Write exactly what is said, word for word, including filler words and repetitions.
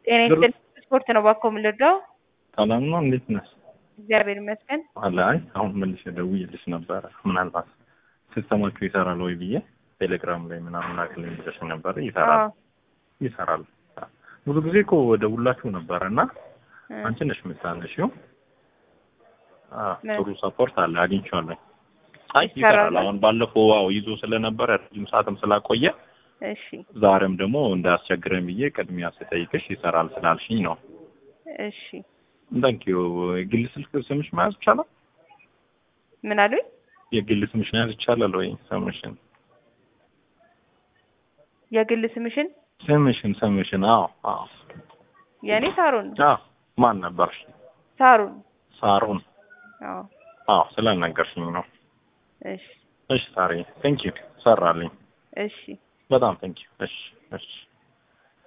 ጤና ይስጥልኝ ስፖርት ነው ባኮ የምልረዳው? ሰላም ነው እንዴት ነሽ? እግዚአብሔር ይመስገን። አላይ አሁን መልሼ ደውዬልሽ ነበረ ምናልባት ሲስተማችሁ ይሰራል ወይ ብዬ ቴሌግራም ላይ ምናምን ላክልኝ ብለሽ ነበር። ይሰራል ይሰራል። ብዙ ጊዜ እኮ ደውላችሁ ነበርና አንቺ ነሽ የምታነሺው። አዎ ጥሩ ሰፖርት አለ አግኝቻለሁ። አይ ይሰራል። አሁን ባለፈው ዋው ይዞ ስለነበረ ረጅም ሰዓትም ስላቆየ እሺ ዛሬም ደግሞ እንዳያስቸግረን ብዬ ቅድሚያ ስጠይቅሽ ይሰራል ስላልሽኝ ነው። እሺ ታንኪዩ። የግል ስልክ ስምሽ መያዝ ይቻላል? ምን አሉኝ? የግል ስምሽ መያዝ ይቻላል ወይ? ስምሽን የግል ስምሽን ስምሽን ስምሽን አዎ አዎ የኔ ሳሩን አዎ ማን ነበርሽ? ሳሩን ሳሩን አዎ አዎ ስለነገርሽኝ ነው። እሺ እሺ ሳሪ ታንኪዩ ሰራልኝ። እሺ በጣም ታንኪዩ። እሺ እሺ